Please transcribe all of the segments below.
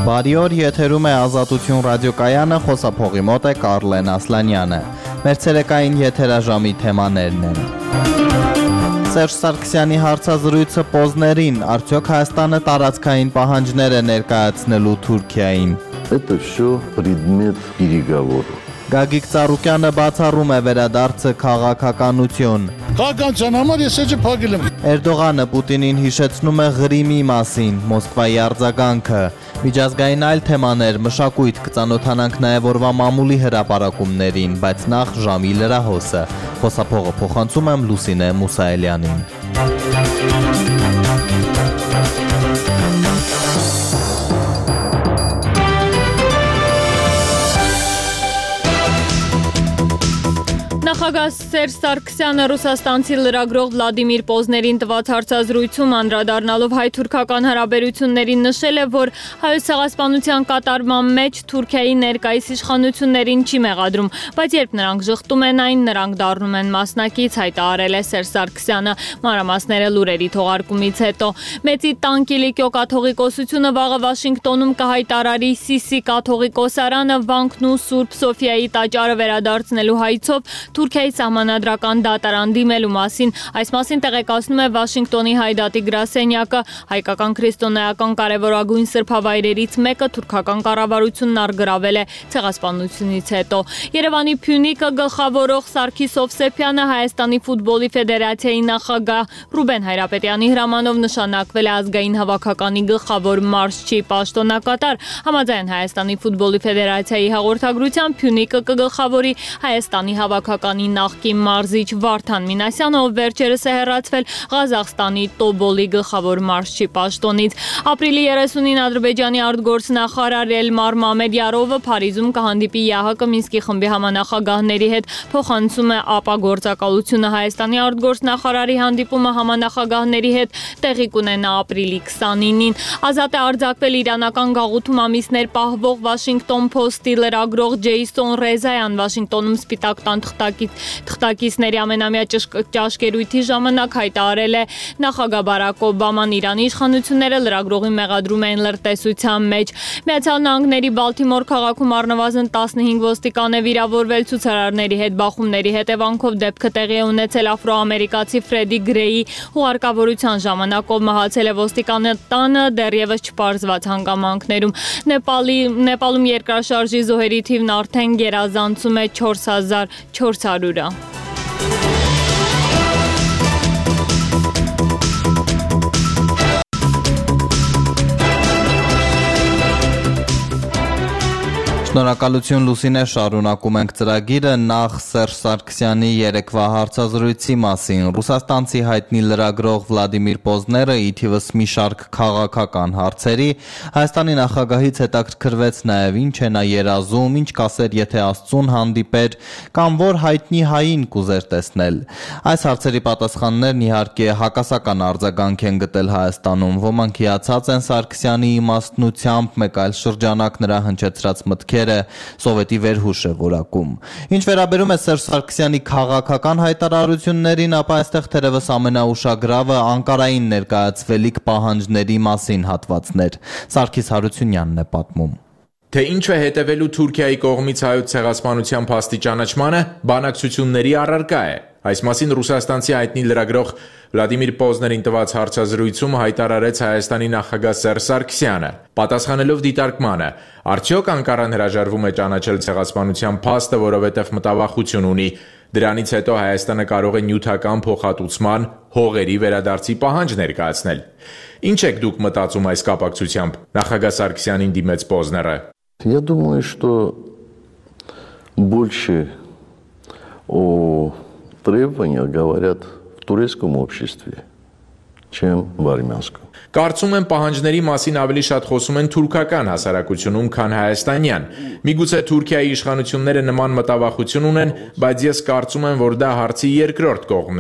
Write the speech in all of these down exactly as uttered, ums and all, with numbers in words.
Բարի օր, եթերում է Ազատություն ռադիոկայանը, խոսափողի մոտ է Կարլեն Ասլանյանը։ Մեր ցերեկային եթերաժամի թեմաներն են. Սերժ Սարգսյանի հարցազրույցը Պոզներին, արդյոք Հայաստանը տարածքային պահանջներ է ներկայացնելու Թուրքիային։ Это всё предмет переговоров. Գագիկ Ծառուկյանը բացառում է վերադարձը քաղաքականություն։ Քաղաքականության համար ես էջը փակել եմ։ Էրդողանը Պուտինին հիշեցնում է Ղրիմի մասին, Մոսկվայի արձագանքը։ Միջազգային այլ թեմաներ, մշակույթ, կծանոթանանք նաև օրվա մամուլի հրապարակումներին, բայց նախ ժամի լրահոսը։ Խոսափողը փոխանցում եմ Լուսինե Մուսայելյանին։ Նախագահ Սերժ Սարգսյանը ռուսաստանցի լրագրող Վլադիմիր Պոզներին տված հարցազրույցում անդրադառնալով հայ-թուրքական հարաբերություններին նշել է, որ Հայոց ցեղասպանության կատարման մեջ Թուրքիայի ներկայիս իշխանություններին չի մեղադրում, բայց երբ նրանք ժխտում են այն, նրանք դառնում են մասնակից, հայտարարել է Սերժ Սարգսյանը, մանրամասները լուրերի թողարկումից հետո։ Մեծի տանկիլի կաթողիկոսությունը վաղը Վաշինգտոնում կհայտարարի Սիսի կաթողիկոսարանը, վանքն ու Սուրբ Սոֆիայի տաճարը վերադարձնելու հայցով Թուրքիայի սահմանադրական դատարան դիմելու մասին։ Այս մասին տեղեկացնում է Վաշինգտոնի Հայդատի գրասենյակը։ Հայկական քրիստոնեական կարևորագույն սրբավայրերից մեկը թուրքական կառավարությունն առգրավել է ցեղասպանությունից հետո։ Երևանի Փյունիկը գլխավորող Սարգիս Հովսեփյանը Հայաստանի ֆուտբոլի ֆեդերացիայի նախագահ Ռուբեն Հայրապետյանի հրամանով նշանակվել է ազգային հավաքականի գլխավոր մարզչի պաշտոնակատար։ Համաձայն Հայաստանի ֆուտբոլի ֆեդերացիայի հաղորդագրության Փյունիկը կգլխավորի Հայաստանի հավաքականի նախկին մարզիչ Վարդան Մինասյանը, ով վերջերս է հեռացվել Ղազախստանի Տոբոլի գլխավոր մարզչի պաշտոնից։ Ապրիլի երեսունին Ադրբեջանի արտգործնախարար Էլմար Մամեդյարովը Փարիզում կհանդիպի ԵԱՀԿ Մինսկի խմբի համանախագահների հետ, փոխանցում է ԱՊԱ գործակալությունը։ Հայաստանի արտգործնախարարի հանդիպումը համանախագահների հետ տեղի կունենա ապրիլի քսանինին։ Ազատ է արձակվել իրանական գաղութում ամիսներ պահվող Washington Post-ի լրագրող Ջեյսոն Ռեզայան։ Վաշինգտոնում Սպիտակ տան թղթակիցների ամենամյա ճաշկերույթի ժամանակ հայտարարել է նախագահ Բարակ Օբաման Իրանի իշխանությունները լրագրողի մեղադրում են լրտեսության մեջ։ Միացյալ Նահանգների Բալթիմոր քաղաքում առնվազն տասնհինգ ոստիկան է վիրավորվել ցուցարարների հետ բախումների հետևանքով դեպքը տեղի է ունեցել աֆրոամերիկացի Ֆրեդի Գրեյի հուղարկավորության ժամանակ, ով մահացել է ոստիկանի տանը դեռևս չպարզված հանգամանքներում։ Նեպալի Նեպալում երկրաշարժի զոհերի թիվն արդեն գերազանցում է չորս հազար չորս հարյուրը։ Շնորհակալություն Լուսինե, շարունակում ենք ծրագիրը, նախ Սերժ Սարգսյանի երեկվա հարցազրույցի մասին։ Ռուսաստանցի հայտնի լրագրող Վլադիմիր Պոզները ի թիվս մի շարք քաղաքական հարցերի Հայաստանի նախագահից հետաքրքրվեց նաև ինչ է նա երազում, ինչ կասեր եթե Աստծուն հանդիպեր, կամ որ հայտնի հային կուզեր տեսնել։ Այս հարցերի պատասխաններն իհարկե հակասական արձագանք են գտել Հայաստանում, ոմանք հիացած են Սարգսյանի իմաստնությամբ, մեկ այլ շրջանակ նրա հնչեցրած մտքեր Սովետի վերհուշ է որակում։ Ինչ վերաբերում է Սերժ Սարգսյանի քաղաքական հայտարարություններին, ապա այստեղ թերևս ամենաուշագրավը Անկարային ներկայացվելիք պահանջների մասին հատվածներ։ Սարգիս Հարությունյանն է պատմում։ Թե ինչ է հետևելու Թուրքիայի կողմից հայոց ցեղասպանության փաստի ճանաչմանը, բանակցությունների առարկա է։ Այս մասին ռուսաստանցի հայտնի լրագրող Վլադիմիր Պոզներին տված հարցազրույցում հայտարարեց Հայաստանի նախագահ Սերժ Սարգսյանը։ Պատասխանելով դիտարկմանը, արդյոք Անկարան հրաժարվում է ճանաչել ցեղասպանության փաստը, որովհետև մտավախություն ունի։ Դրանից հետո Հայաստանը կարող է նյութական փոխհատուցման, հողերի վերադարձի պահանջ ներկայացնել։ Ինչ եք դուք մտածում այս կապակցությամբ, նախագահ Սարգսյանին դիմեց Պոզները։ Я думаю, что больше о требованиях говорят в турецком обществе, чем в армянском. Կարծում եմ պահանջների մասին ավելի շատ խոսում են թուրքական հասարակությունում, քան հայաստանյան։ Միգուցե Թուրքիայի իշխանությունները նման մտավախություն ունեն, բայց ես կարծում եմ, որ դա հարցի երկրորդ կողմն է։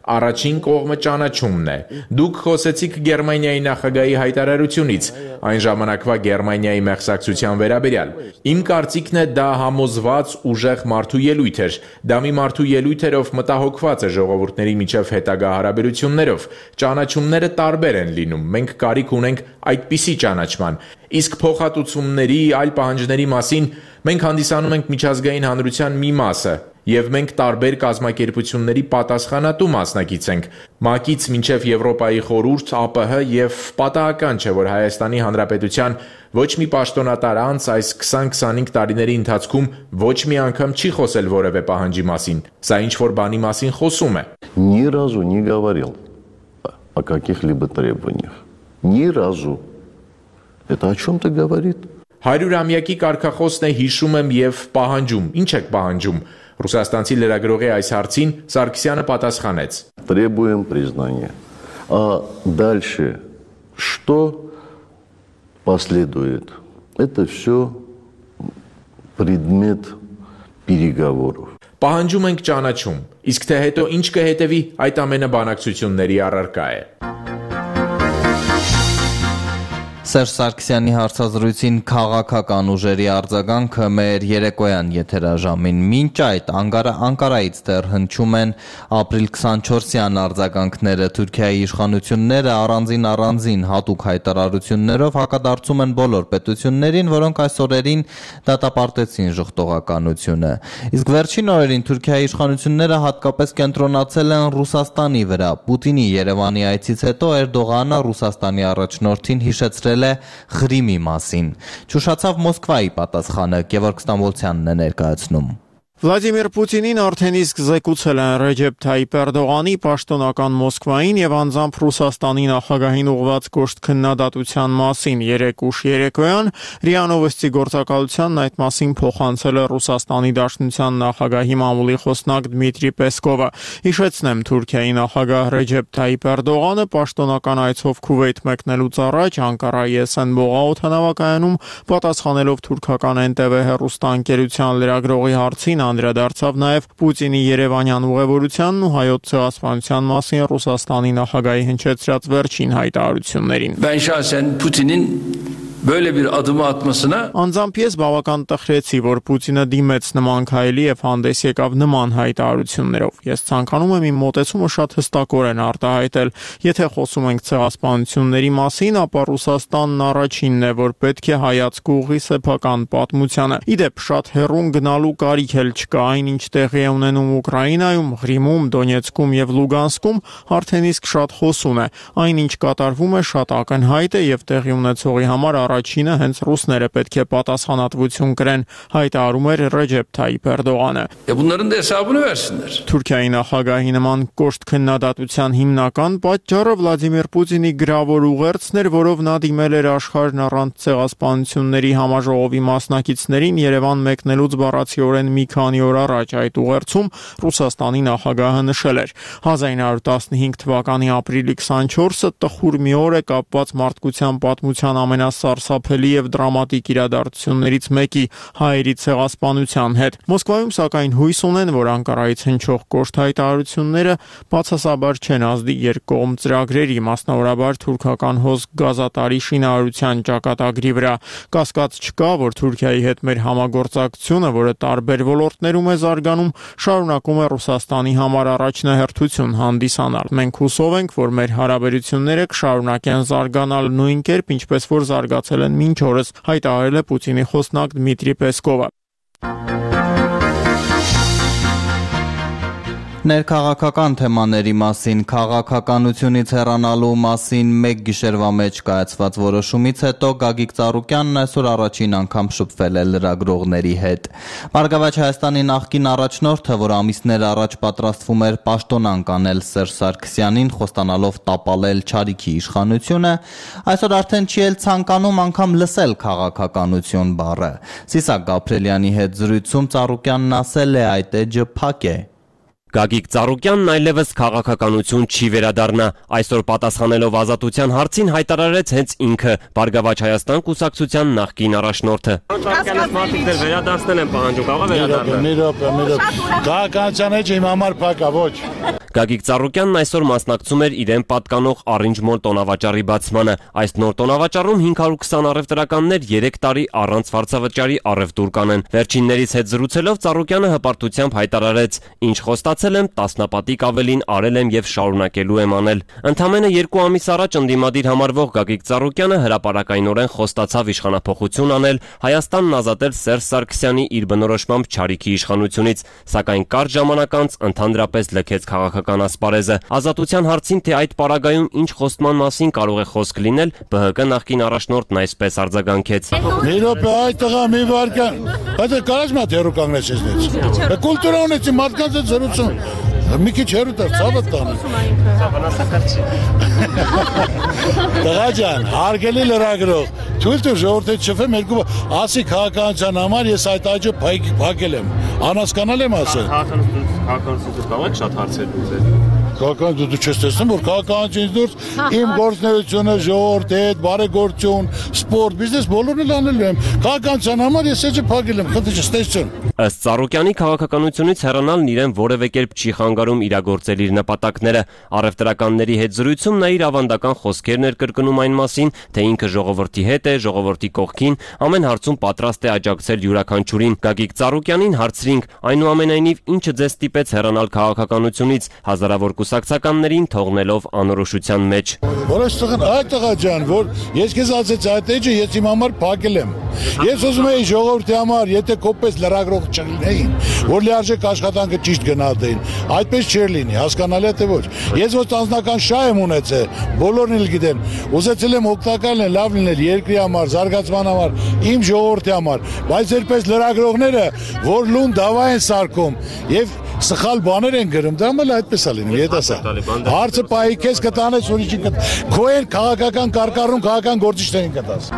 Առաջին կողմը ճանաչումն է։ Դուք խոսեցիք Գերմանիայի նախագահի հայտարարությունից, այն ժամանակվա Գերմանիայի մեղսակցության վերաբերյալ։ Իմ կարծիքն է դա համոզված ուժեղ մարդու ելույթ էր։ Դա մի մարդու ելույթ էր, ով մտահոգված է ժողովուրդների միջև հետագա հարաբերություններով։ Ճանաչումները տարբեր են լինում։ Մենք կարիք ունենք այդպիսի ճանաչման։ Իսկ փոխհատուցումների, այլ պահանջների մասին մենք հանդիսանում ենք միջազգային հանրության մի մասը, եւ մենք տարբեր կազմակերպությունների պատասխանատու մասնակից ենք, ՄԱԿ-ից մինչև Եվրոպայի խորհուրդ, ԱՊՀ եւ պատահական չէ, որ Հայաստանի Հանրապետության ոչ մի պաշտոնատար անձ այս քսան-քսանհինգ տարիների ընթացքում ոչ մի անգամ չի խոսել որևէ պահանջի մասին։ Սա ինչ-որ բանի մասին խոսում է։ Ни разу не говорил о каких-либо требованиях. Ни разу. Это о чем-то говорит. Հարյուրամյակի կարգախոսն է հիշում եմ եւ պահանջում։ Ինչ եք պահանջում։ Ռուսաստանցի լրագրողի այս հարցին Սարգսյանը պատասխանեց. Требуем признания. А дальше что последует? Это все предмет переговоров. Պահանջում ենք ճանաչում, իսկ թե հետո ինչ կհետևի, այդ ամենը բանակցությունների առարկա է։ Սերժ Սարգսյանի հարցազրույցին քաղաքական ուժերի արձագանքը մեր երեկոյան եթերաժամին։ Մինչ այդ Անկարա, Անկարայից դեռ հնչում են ապրիլ քսանչորսյան արձագանքները։ Թուրքիայի իշխանությունները առանձին առանձին հատուկ հայտարարություններով հակադարձում են բոլոր պետություններին, որոնք այս օրերին դատապարտեցին ժխտողականությունը։ Իսկ վերջին օրերին Թուրքիայի իշխանությունները հատկապես կենտրոնացել են Ռուսաստանի վրա։ Պուտինի Երևանի այցից հետո Էրդողանը Ռուսաստանի առաջնորդին հիշեցրել է Ղրիմի մասին։ Չուշացավ Մոսկվայի պատասխանը, Գևորգ Ստամբոլցյանն է ներկայացնում։ Վլադիմիր Պուտինին արդեն իսկ զեկուցել են Ռեջեփ Թայիփ Էրդողանի պաշտոնական Մոսկվային եւ անձամբ Ռուսաստանի նախագահին ուղղված կոշտ քննադատության մասին երեք ուշ երեկոյան ՌԻԱ Նովոստի գործակալությանն այդ մասին փոխանցել է Ռուսաստանի Դաշնության նախագահի մամուլի խոսնակ Դմիտրի Պեսկովը։ Հիշեցնեմ, Թուրքիայի նախագահ Ռեջեփ Թայիփ Էրդողանը պաշտոնական այցով Քուվեյթ մեկնելուց առաջ Անկարայի Էսենբողա օդանավակայանում պատասխանելով թուրքական Էն Տե Վե հեռուստաընկերության լրագրողի հարցին անդրադարձավ նաև Պուտինի Երևանյան ուղևորությանն ու հայոց ցեղասպանության մասին Ռուսաստանի նախագահի հնչեցրած վերջին հայտարարություններին։ Ben şahsen Putin'in böyle bir adımı atmasına Անձամբ ես բավական տխրեցի, որ Պուտինը դիմեց նման քայլի եւ հանդես եկավ նման հայտարարություններով։ Ես ցանկանում եմ իմ մոտեցումը շատ հստակորեն արտահայտել։ Եթե խոսում ենք ցեղասպանությունների մասին, ապա Ռուսաստանն առաջինն է, որ պետք է հայացք ուղղի սեփական պատմությանը։ Իդեպ շատ հեռուն գնալու կարիք էլ չկա, այնինչ տեղի է ունենում Ուկրաինայում, Ղրիմում, Դոնեցկում եւ Լուգանսկում, արդեն իսկ շատ խոսուն է։ Այնինչ կատարվում է շատ ակնհայտ է եւ տեղի ունեցողի համար առաջինը հենց ռուսները պետք է պատասխանատվություն կրեն, հայտարարում էր Ռեջեփ Թայիփ Էրդողանը։ e bunların da hesabını versinler. Թուրքիայի նախագահի նման կոշտ քննադատության հիմնական պատճառը Վլադիմիր Պուտինի գրավոր ուղերձն էր, որով նա դիմել էր աշխարհն առանց ցեղասպանությունների համաժողովի մասնակիցներին Երևան մեկնելուց բառացիորեն մի քանի օր առաջ։ Այդ ուղերձում Ռուսաստանի նախագահը նշել էր. հազար ինը հարյուր տասնհինգ թվականի ապրիլի քսանչորսը տխուր մի օր է կապված մարդկության պատմության ամենասարսափելի եւ դրամատիկ իրադարձություններից մեկի՝ հայերի ցեղասպանության հետ։ Մոսկվայում սակայն հույս ունեն, որ Անկարայից հնչող կոշտ հայտարարությունները բացասաբար չեն ազդի երկկողմ ծրագրերի, մասնավորաբար թուրքական հոսք գազատարի շինարարության ճակատագրի վրա։ Կասկած չկա, որ Թուրքիայի հետ մեր համագործակցությունը, որը տարբեր ոլորտներում է զարգանում, շարունակում է Ռուսաստանի համար առաջնահերթություն հանդիսանալ։ Մենք հուսով ենք, որ մեր հարաբերությունները կշարունակեն զարգանալ նույն կերպ, ինչպես որ զարգացել են մինչ օրս, հայտարարել է Պուտինի խոսնակ Դմիտրի Պեսկովը։ Ներքաղաքական թեմաների մասին, քաղաքականությունից հեռանալու մասին մեկ գիշերվա մեջ կայացված որոշումից հետո Գագիկ Ծառուկյանն այսօր առաջին անգամ շփվել է լրագրողների հետ։ Բարգավաճ Հայաստանի նախկին առաջնորդը, որ ամիսներ առաջ պատրաստվում էր պաշտոնանկ անել Սերժ Սարգսյանին, խոստանալով տապալել Չարիքի իշխանությունը, այսօր արդեն չի էլ ցանկանում անգամ լսել քաղաքականություն բառը։ Սիսակ Գաբրելյանի հետ զրույցում Ծառուկյանն ասել է՝ այդ էջը փակ է։ Գագիկ Ծառուկյանն այլևս քաղաքականություն չի վերադառնա։ Այսօր պատասխանելով Ազատության հարցին հայտարարեց հենց ինքը, Բարգավաճ Հայաստան կուսակցության նախկին առաջնորդը։ Քաղաքականից մարդիկ դեռ վերադարձնել են պահանջում, կարող է վերադառնալ։ Մի րոպե, մի րոպե։ Քաղաքականության մեջ իմ համար փակա, ոչ։ Գագիկ Ծառուկյանն այսօր մասնակցում էր իրեն պատկանող առինջմոլ տոնավաճառի բացմանը։ Այս նոր տոնավաճառում հինգ հարյուր քսան առևտրականներ երեք տարի առանց վարձավճարի առևտուր կանեն։ Վերջիններից հետ զրուցելով Ծառուկյանը հպարտությամբ հայտարարեց. «Ինչ խոստացել եմ, տասնապատիկ ավելին արել եմ եւ շարունակելու եմ անել»։ Ընդամենը երկու ամիս առաջ ընդդիմադիր համարվող Գագիկ Ծառուկյանը հրապարակայնորեն խոստացավ իշխանափոխություն անել, Հայաստանն ազատել Սերժ Սարգսյանի իր բնորոշմամբ չարիքի իշխանությունից, սակայն կարճ ժամանակ անց ընդհանրապես լքեց քաղաքական ասպարեզը։ Ազատության հարցին, թե այդ պարագայում ինչ խոստման մասին կարող է խոսք լինել, ԲՀԿ նախկին առաջնորդն այսպես արձագանքեց. Մի րոպե, այդ տղա մի վարքան։ Բայց կարաս մա դերու կանգնես ինձնից։ Կուլտուրա ունեցի մարդկանց հետ զրուցում։ Մի քիչ հեռու դարձ, ցավը տանը։ Տղա ջան, հարգելի լրագրող, թույլ տուր ժողովրդի չփեմ երկու ասի քաղաքականության համար ես այդ աճը փակել եմ։ Անհասկանալ եմ ասել։ Քաղաքականությունից կարող եք շատ հարցեր լուծել։ Քաղաքական դու չես տեսնում, որ քաղաքականությունից դուրս իմ գործունեությունը ժողովրդի հետ, բարեգործություն, սպորտ, բիզնես բոլորն էլ անելու եմ։ Քաղաքականության համար ես էջը փակել եմ, խնդրի չստեսություն։ Ըստ Ծառուկյանի քաղաքականությունից հեռանալն իրեն որևէ կերպ չի խանգարում իրագործել իր նպատակները։ Առևտրականների հետ զրույցում նա իր ավանդական խոսքերն էր կրկնում այն մասին, թե ինքը ժողովրդի հետ է, ժողովրդի կողքին, ամեն հարցում պատրաստ է աջակցել յուրաքանչյուրին։ Գագիկ Ծառուկյանին հարցրինք, այնուամենայնիվ ինչը ձեզ ստիպեց հեռանալ քաղաքականությունից, հազարավոր կուսակցականներին թողնելով անորոշության մեջ։ Որոշ տղան, այդ տղա ջան, որ ես քեզ ասեցի, այդ էջը ես իմ համար փակել եմ։ Ես ուզում եի ժողովրդի համար, եթե կոպես լրագրող չլինեին, որ լիարժեք աշխատանքը ճիշտ գնահատեին, այդպես չէր լինի, հասկանալի է թե ոչ։ Ես ոչ անձնական շահ եմ ունեցել, բոլորն էլ գիտեն։ Ուզեցել եմ օգտակար լինել, լավ լինել երկրի համար, զարգացման համար, իմ ժողովրդի համար, բայց երբես լրագրողները, որ լուն դավա են սարքում եւ սխալ բաներ են գրում, դա մել այդպես է լինում, ետասա։ Հարցը պահի քեզ կտանես, ուրիշին կտ։ Քո են քաղաքական կարկառում քաղաքական գործիչներին կտաս։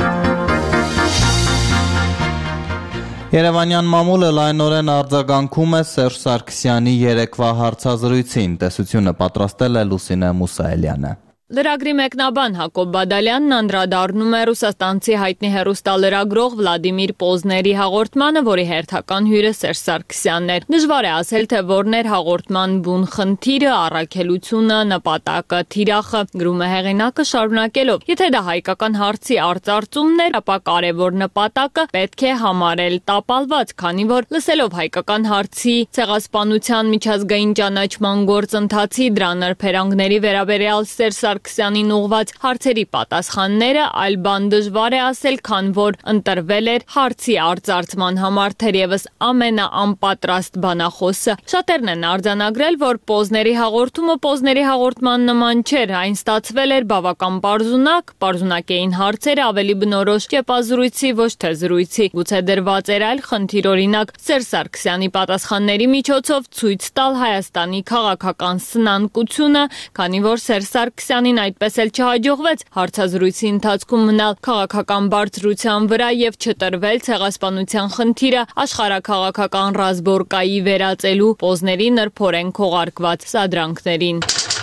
Երևանյան մամուլը լայնորեն արձագանքում է Սերժ Սարգսյանի երեկվա հարցազրույցին, տեսությունը պատրաստել է Լուսինե Մուսայելյանը։ Լրագրի մեկնաբան Հակոբ Բադալյանն անդրադառնում է ռուսաստանցի հայտնի հեռուստալրագրող Վլադիմիր Պոզների հաղորդմանը, որի հերթական հյուրը Սերժ Սարգսյանն էր։ Դժվար է ասել, թե որն էր հաղորդման բուն խնդիրը, առաքելությունը, նպատակը, թիրախը, գրում է հեղինակը շարունակելով. Եթե դա հայկական հարցի արծարծումն էր, ապա կարևոր նպատակը պետք է համարել տապալված, քանի որ լսելով հայկական հարցի ցեղասպանության միջազգային ճանաչման գործընթացի դրա նրբերանգների վերաբերյալ Սերժ Սարգսյանին ուղված հարցերի պատասխանները, այլ բան դժվար է ասել, քան որ ընտրվել էր հարցի արծարծման համար թերևս ամենաանպատրաստ բանախոսը։ Շատերն են արձանագրել, որ Պոզների հաղորդումը Պոզների հաղորդման նման չէր, այն ստացվել էր բավական պարզունակ, պարզունակ էին հարցերը, ավելի բնորոշ ճեպազրույցի, ոչ թե զրույցի։ Գուցե դրված էր այլ խնդիր, օրինակ Սերժ Սարգսյանի պատասխանների միջոցով ցույց տալ Հայաստանի քաղաքական սնանկությունը, քանի որ Սերժ Սարգսյանին այդպես էլ չհաջողվեց հարցազրույցի ընթացքում մնալ քաղաքական բարձրության վրա եւ չտրվել ցեղասպանության խնդիրը աշխարհաքաղաքական ռազմորկայի վերածելու Պոզների նրբորեն քողարկված սադրանքներին։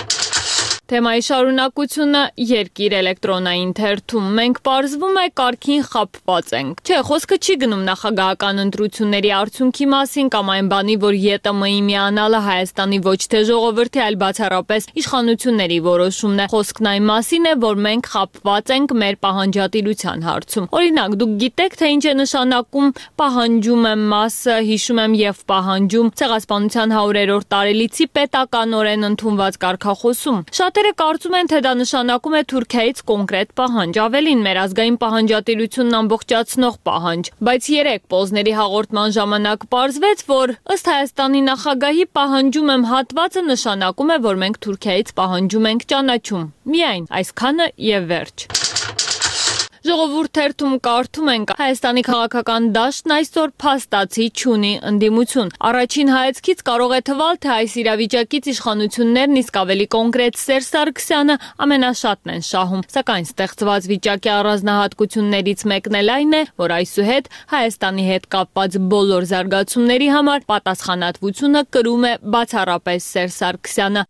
Թեմայի շարունակությունը Երկիր էլեկտրոնային թերթում։ Մենք պարզվում է կարգին խաբված ենք։ Չէ, խոսքը չի գնում նախագահական ընտրությունների արդյունքի մասին կամ այն բանի, որ ԵՏՄ-ի միանալը Հայաստանի ոչ թե ժողովրդի, այլ բացառապես իշխանությունների որոշումն է։ Խոսքն այն մասին է, որ մենք խաբված ենք մեր պահանջատիրության հարցում։ Օրինակ, դուք գիտեք, թե ինչ է նշանակում պահանջում եմ մասը, հիշում եմ եւ պահանջում ցեղասպանության հարյուրերորդ տարելիցի պետականորեն ընդունված կարգախոսում։ Շատերը կարծում են, թե դա նշանակում է Թուրքիայից կոնկրետ պահանջ, ավելին մեր ազգային պահանջատիրությունն ամբողջացնող պահանջ, բայց երեք Պոզների հաղորդման ժամանակ պարզվեց, որ ըստ Հայաստանի նախագահի պահանջում եմ հատվածը նշանակում է, որ մենք Թուրքիայից պահանջում ենք ճանաչում։ Միայն այսքանը եւ վերջ։ Ժողովուրդ թերթում կարդում ենք Հայաստանի քաղաքական դաշտն այսօր փաստացի չունի ընդդիմություն։ Առաջին հայացքից կարող է թվալ, թե այս իրավիճակից իշխանություններն իսկ ավելի կոնկրետ Սերժ Սարգսյանը ամենաշատն են շահում։ Սակայն ստեղծված վիճակի առանձնահատկություններից մեկն էլ այն է, որ այսուհետ Հայաստանի հետ կապված բոլոր զարգացումների համար պատասխանատվությունը կրում է բացառապես Սերժ Սարգսյանը։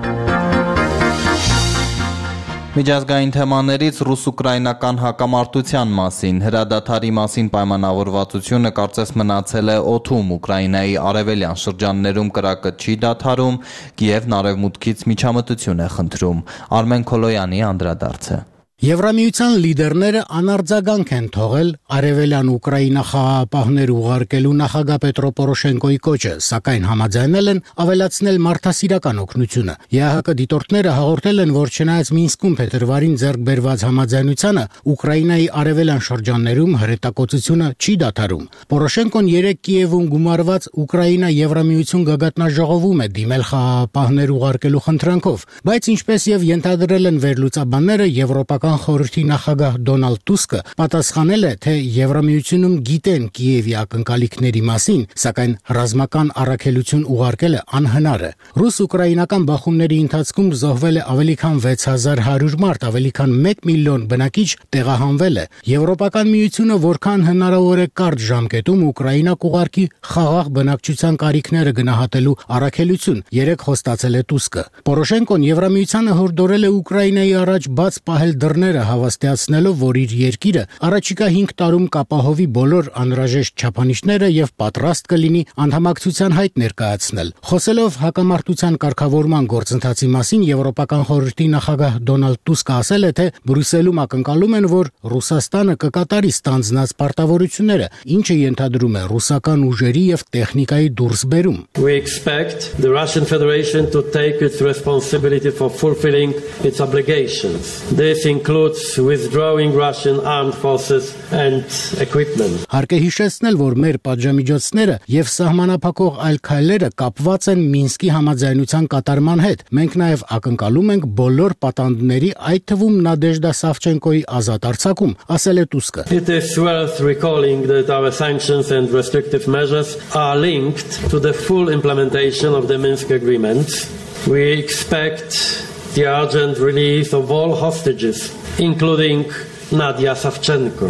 Միջազգային թեմաներից ռուս-ուկրաինական հակամարտության մասին հրադադարի մասին պայմանավորվածությունը կարծես մնացել է օդում։ Ուկրաինայի արևելյան շրջաններում կրակը չի դադարում, Կիևն արևմուտքից միջամտություն է խնդրում։ Արմեն Քոլոյանի անդրադարձը։ Եվրամիության լիդերները անարձագանք են թողել արևելյան Ուկրաինա խաղաղապահներ ուղարկելու նախագահ Պետրո Պորոշենկոյի կոչը, սակայն համաձայնել են ավելացնել մարդասիրական օգնությունը։ ԵԱՀԿ դիտորդները հաղորդել են, որ չնայած Մինսկում փետրվարին ձեռք բերված համաձայնությանը, Ուկրաինայի արևելյան շրջաններում հրետակոծությունը չի դադարում։ Պորոշենկոն երեկ Կիևում գումարված Ուկրաինա-Եվրամիություն գագաթնաժողովում է դիմել խաղաղապահներ ուղարկելու խնդրանքով, բայց ինչպես եւ ենթադրել են վերլուծաբանները, Եվրոպական խորհրդի նախագահ Դոնալդ Տուսկը պատասխանել է, թե Եվրամիությունում գիտեն Կիևի ակնկալիքների մասին, սակայն ռազմական առաքելություն ուղարկելը անհնար է։ Ռուս-ուկրաինական բախումների ընթացքում զոհվել է ավելի քան վեց հազար հարյուր մարդ, ավելի քան մեկ միլիոն բնակիչ տեղահանվել է։ Եվրոպական միությունը որքան հնարավոր է կարճ ժամկետում Ուկրաինա կուղարկի խաղաղ բնակչության կարիքները գնահատելու առաքելություն, երեք խոստացել է Տուսկը։ Պորոշենկոն Եվրամիությանը հորդորել է Ուկրաինայի առաջ բաց պահել դռները, հավաստիացնելով, որ իր երկիրը առաջիկա հինգ տարում կապահովի բոլոր անհրաժեշտ չափանիշները եւ պատրաստ կլինի անդամակցության հայտ ներկայացնել։ Խոսելով հակամարտության կարգավորման գործընթացի մասին, Եվրոպական խորհրդի նախագահ Դոնալդ Տուսկը ասել է, թե Բրյուսելում ակնկալում են, որ Ռուսաստանը կկատարի ստանձնած պարտավորությունները, ինչը ենթադրում է ռուսական ուժերի եւ տեխնիկայի դուրսբերում։ We expect the Russian Federation to take its responsibility for fulfilling its obligations. This includes withdrawing Russian armed forces and equipment. Հարկ է հիշեցնել, որ մեր պատժամիջոցները եւ սահմանափակող այլ քայլերը կապված են Մինսկի համաձայնության կատարման հետ։ Մենք նաեւ ակնկալում ենք բոլոր պատանդների, այդ թվում Նադեժդա Սավչենկոյի ազատ արձակում, ասել է Տուսկը։ It is worth recalling that our sanctions and restrictive measures are linked to the full implementation of the Minsk agreements. We expect the urgent release of all hostages, including Nadia Savchenko.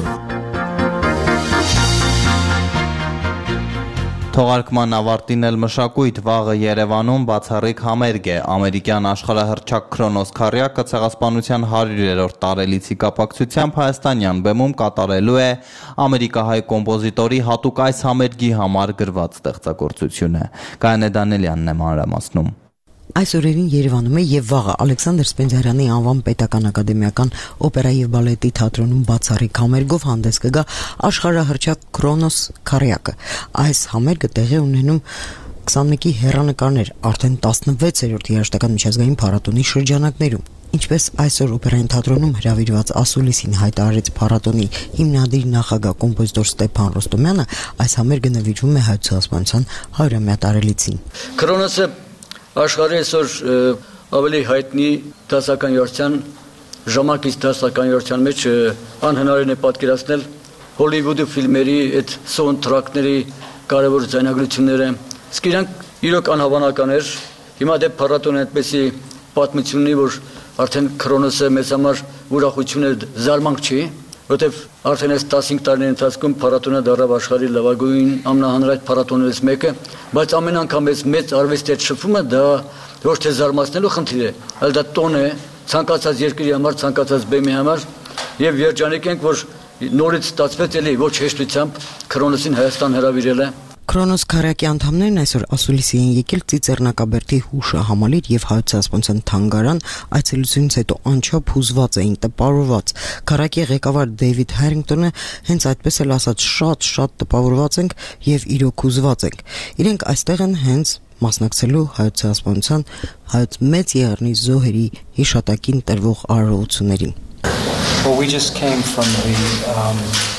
Թողարկման ավարտին էլ մշակույթ վաղը Երևանում բացառիկ համերգ է։ Ամերիկյան աշխարհահռչակ Քրոնոս Քարյակը ցեղասպանության հարյուրերորդ տարելիցի կապակցությամբ հայաստանյան բեմում կատարելու է ամերիկահայ կոմպոզիտորի հատուկ այս համերգի համար գրված ստեղծագործությունը։ Գայանե Դանիելյանն է մանրամասնում։ Այս օրերին Երևանում է եւ վաղը Ալեքսանդր Սպենդիարյանի անվան պետական ակադեմիական օպերա եւ բալետի թատրոնում բացառիկ համերգով հանդես կգա աշխարհահռչակ Քրոնոս Քարյակը։ Այս համերգը տեղի ունենում քսանմեկի հեռանկարներ արդեն տասնվեցերորդ երաժշտական միջազգային փառատոնի շրջանակներում։ Ինչպես այսօր օպերային թատրոնում հրավիրված ասուլիսին հայտարարեց փառատոնի հիմնադիր նախագահ կոմպոզիտոր Ստեփան Ռոստոմյանը, այս համերգը նվիրվում է հայ ցեղասպանության հարյուրամյա տարելիցին։ Քրոնոսը աշխարհի այսօր ավելի հայտնի դասական երաժշտության ժամանակից դասական երաժշտության մեջ անհնարին է պատկերացնել Հոլիվուդի ֆիլմերի այդ սաունդթրաքների կարևոր ձայնագրությունները։ Իսկ իրանք իրոք անհավանական էր։ Հիմա դե փառատոնը այդպեսի պատմություն ունի, որ արդեն Քրոնոսը մեզ համար ուրախություն է, զարմանք չի, որտեվ արդեն այս տասնհինգ տարիների ընթացքում փառատոնը դառավ աշխարհի լավագույն ամենահանրայտ փառատոններից մեկը, բայց ամեն անգամ այս մեծ արվեստի հետ շփումը դա ոչ թե զարմացնելու խնդիր է, այլ դա տոն է ցանկացած երկրի համար, ցանկացած բեմի համար, եւ երջանիկ ենք, որ նորից ստացվեց էլի ոչ հեշտությամբ Քրոնոսին Հայաստան հրավիրել է։ Քրոնոս Քարյակի անդամներն այսօր ասուլիսի են եկել Ծիծեռնակաբերդի հուշը համալիր եւ հայոց ցեղասպանության թանգարան, այցելությունից հետո անչափ հուզված էին, տպավորված։ Քարյակի ղեկավար Դեյվիդ Հարինգտոնը հենց այդպես էլ ասաց, շատ-շատ տպավորված ենք եւ իրոք հուզված ենք։ Իրենք այստեղ են հենց մասնակցելու հայոց ցեղասպանության, հայոց մեծ եղեռնի զոհերի հիշատակին տրվող արարողություններին։ Well, we just came from the um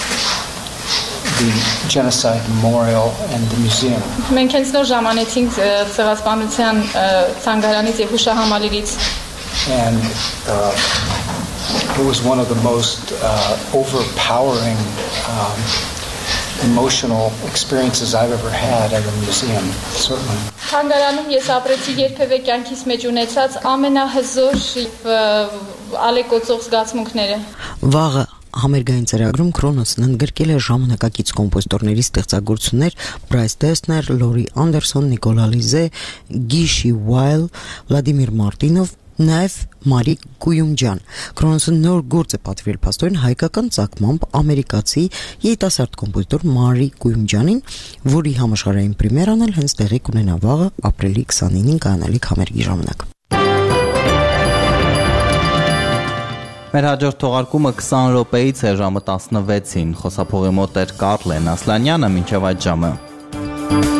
the genocide memorial and the museum. Մենք հենց նոր ժամանեցինք ցեղասպանության ցանգարանից եւ հուշահամալիրից. And uh it was one of the most uh, overpowering um, emotional experiences I've ever had at a museum, certainly. Թանգարանում ես ապրեցի երբևէ կյանքիս մեջ ունեցած ամենահզոր ալեկոծող զգացմունքները։ Վաղը համերգային ծրագրում Քրոնոսն ընդգրկել է ժամանակակից կոմպոզիտորների ստեղծագործություններ Բրայս Դեսներ, Լորի Անդերսոն, Նիկոլա Լիզե, Գիշի Ուայլ, Վլադիմիր Մարտինով, նաև Մարի Գույումջան։ Քրոնոսը նոր գործ է պատվիրել փաստորեն հայկական ծագմամբ ամերիկացի երիտասարդ կոմպոզիտոր Մարի Գույումջանին, որի համաշխարհային պրեմիերան էլ հենց տեղի կունենա վաղը ապրիլի քսանինին կայանալիք համերգի ժամանակ։ Մեր հաջորդ թողարկումը քսան րոպեից է ժամը տասնվեցին։ Խոսափողի մոտ էր Կարլեն Ասլանյանը, մինչև այդ ժամը։